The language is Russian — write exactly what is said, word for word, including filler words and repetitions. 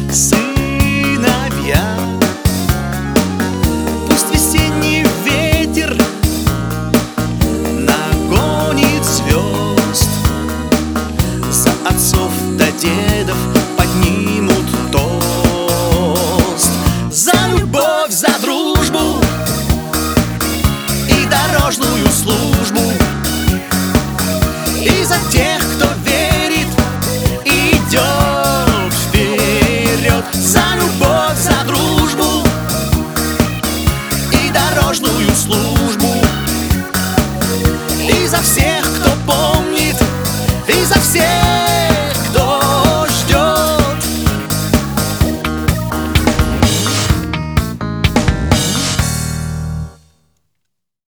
сыновья. Пусть весенний ветер нагонит звезд, за отцов да дедов поднимут тост. За любовь, за дружбу и дорожную службу, и за тех, кто верит и идет вперед. За любовь, за дружбу и дорожную службу, и за всех,